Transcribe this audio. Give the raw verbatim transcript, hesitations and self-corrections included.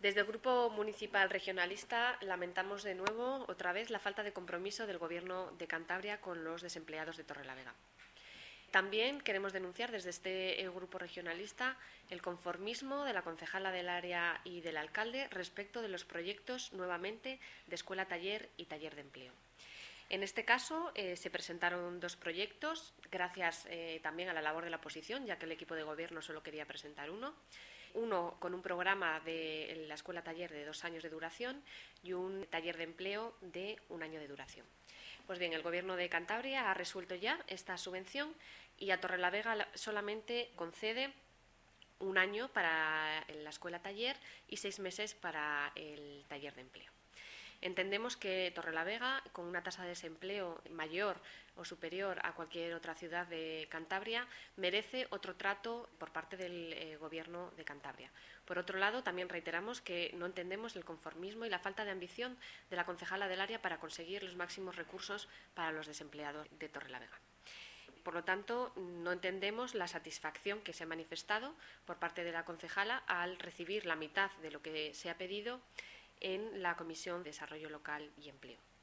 Desde el Grupo Municipal Regionalista lamentamos de nuevo, otra vez, la falta de compromiso del Gobierno de Cantabria con los desempleados de Torrelavega. También queremos denunciar desde este Grupo Regionalista el conformismo de la concejala del área y del alcalde respecto de los proyectos, nuevamente, de escuela-taller y taller de empleo. En este caso eh, se presentaron dos proyectos, gracias eh, también a la labor de la oposición, ya que el equipo de gobierno solo quería presentar uno. Uno con un programa de la escuela-taller de dos años de duración y un taller de empleo de un año de duración. Pues bien, el Gobierno de Cantabria ha resuelto ya esta subvención y a Torrelavega solamente concede un año para la escuela-taller y seis meses para el taller de empleo. Entendemos que Torrelavega, con una tasa de desempleo mayor o superior a cualquier otra ciudad de Cantabria, merece otro trato por parte del eh, Gobierno de Cantabria. Por otro lado, también reiteramos que no entendemos el conformismo y la falta de ambición de la concejala del área para conseguir los máximos recursos para los desempleados de Torrelavega. Por lo tanto, no entendemos la satisfacción que se ha manifestado por parte de la concejala al recibir la mitad de lo que se ha pedido en la Comisión de Desarrollo Local y Empleo.